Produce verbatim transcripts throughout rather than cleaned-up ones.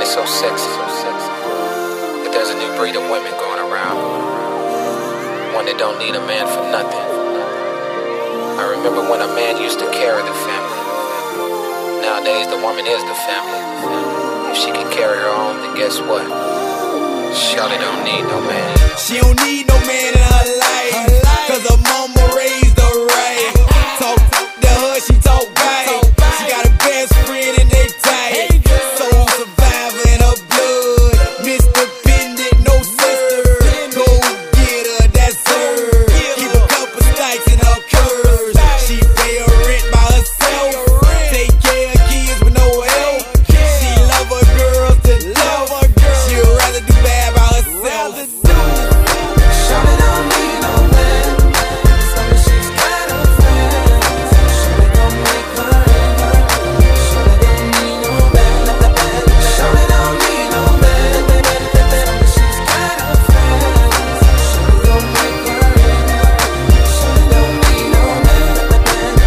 it's so sexy that there's a new breed of women going around. One that don't need a man for nothing. I remember when a man used to carry the family. Nowadays the woman is the family. If she can carry her own, then guess what? Shawty don't need no man. She don't need no man in her life, cause her mama raised her right. Talk to her, she talk back. She got a best friend and they tight. Soul survivor in her blood, Mister Pendant, no sister. Go get her, that's her. Keep a couple stacks in her curves. She pay her rent by herself, take care of kids with no help. She love her girls to love. She'd rather do bad by herself. Shawty don't need no man, as long as she's got a friend. Shawty gon' make her and her. Shawty don't need no man. Shawty don't need no man, as long as she's got a friend. Shawty gon' make her and her. Shawty don't need no man, no man.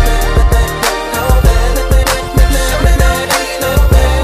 Shawty don't need no man,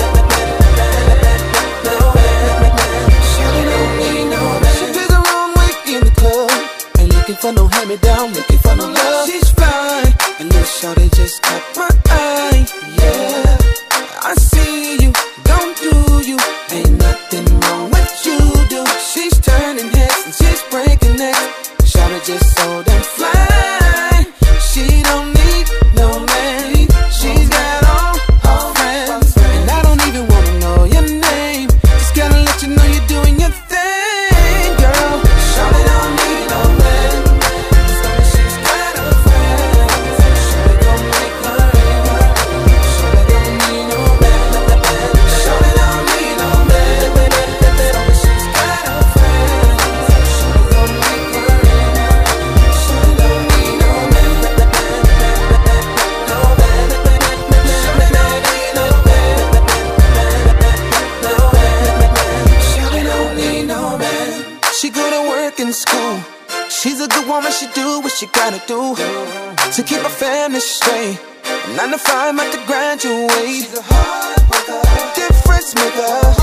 no man. Shawty don't need no man. She did the wrong way in the club, ain't looking for no hand-me-down, looking for no love. She's fine, and this shawty just caught my eye. Yeah, I see you, don't do you. Ain't nothing wrong with you, do. She's turning heads and she's breaking necks. Shawty just so damn fly. She don't need no man. She's got all her friends, and I don't even wanna know your name. Just gotta let you know you're doing your thing, girl. Shawty don't need no man, as long as she's got a friend. Shawty gon' make her and her. Shawty don't need no man, Shawty don't need no man, as long as she's got a friend. Shawty gon' make her and her. Shawty don't need no man, no man. Shawty don't need no man, no man. Shawty don't need no man. She go to work and school. She's a good woman, she do what she gotta do to keep her family straight. Nine to five, at the graduate. She's a hard worker, difference maker.